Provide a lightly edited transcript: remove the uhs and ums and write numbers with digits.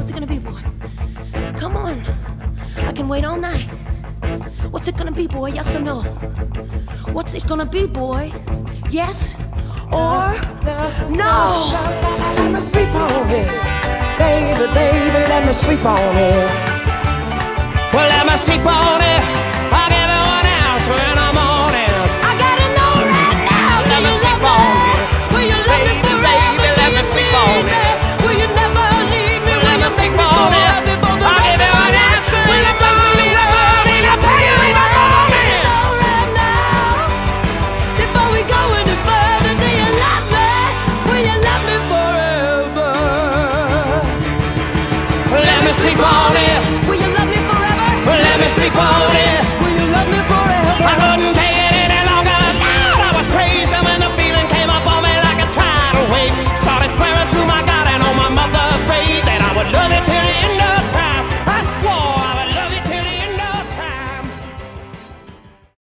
What's it gonna be, boy? Come on. I can wait all night. What's it gonna be, boy? Yes or no? What's it gonna be, boy? Yes or no? Let me sleep on it. Baby, baby, let me sleep on it. Well, let me sleep on it.